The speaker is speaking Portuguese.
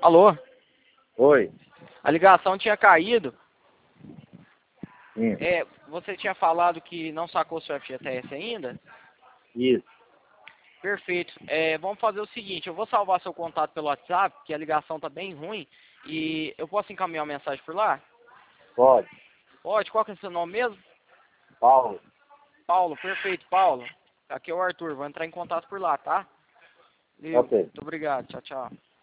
Alô? Oi. A ligação tinha caído. Hum. Você tinha falado que não sacou seu FGTS ainda? Isso. Perfeito. Vamos fazer o seguinte, eu vou salvar seu contato pelo WhatsApp, que a ligação tá bem ruim, e eu posso encaminhar uma mensagem por lá? Pode. Pode, qual que é o seu nome mesmo? Paulo. Paulo, perfeito, Paulo. Aqui é o Arthur, vou entrar em contato por lá, tá? Ok. Muito obrigado, tchau, tchau.